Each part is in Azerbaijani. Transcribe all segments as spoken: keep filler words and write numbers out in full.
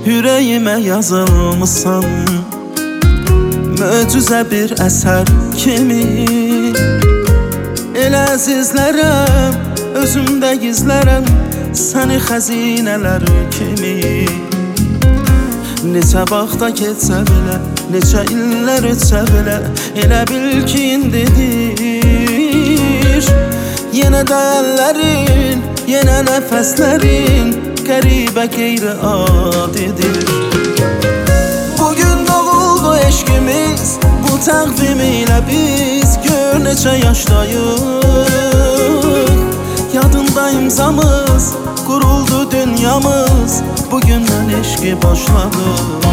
Ürəyimə yazılmışsan, möcüzə bir əsər kimi. Elə əzizlərəm, özümdə gizlərəm səni xəzinələr kimi. Neçə vaxta keçsə belə, neçə illər ötsə belə, elə bil ki indidir. Yenə də əllərin, yenə nəfəslərin qəribə qeyri-adidir. Bugün doğuldu eşqimiz, bu təqvim ilə biz gör neçə yaşdayıq. Yadında imzamız, quruldu dünyamız, bugündən eşqi başladı.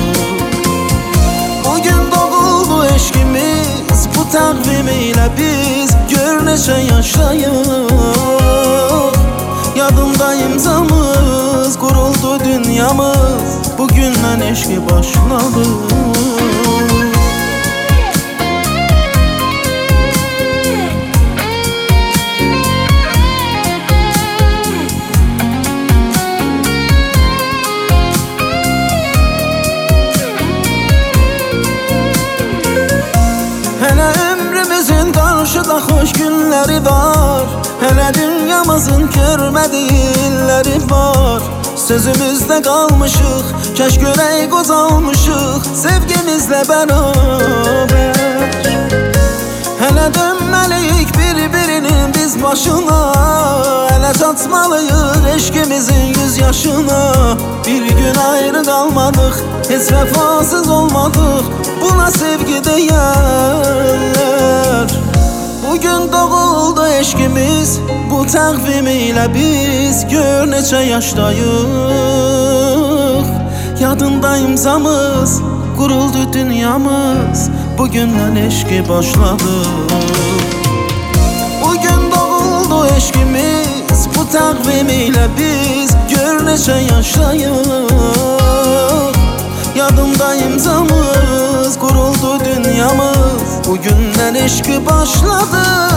Bugün doğuldu eşqimiz, bu təqvim ilə biz gör neçə yaşdayıq. Yadında imzamız, quruldu dünyamız, bugündən eşqi başladı. Hələ ömrümüzün qarşıda xoş günləri var, hələ dünyamızın görmədiyi illəri var. Sözümüzdə qalmışıq, kəş görək qozalmışıq sevgimizlə bərabər. Hələ dönməliyik bir-birinin biz başına, hələ çatmalıyıq eşqimizin yüz yaşına. Bir gün ayrı qalmadıq, heç vəfasız olmadıq, buna sevgi deyərlər. Bugün doğuldu eşqimiz, bu təqvim ilə biz gör neçə yaşdayıq. Yadında imzamız, quruldu dünyamız, bugündən eşqi başladı. Bugün doğuldu eşqimiz, bu təqvim ilə biz gör neçə yaşdayıq. Yadımda imzamız, quruldu dünyamız, bugündən eşqi başladı.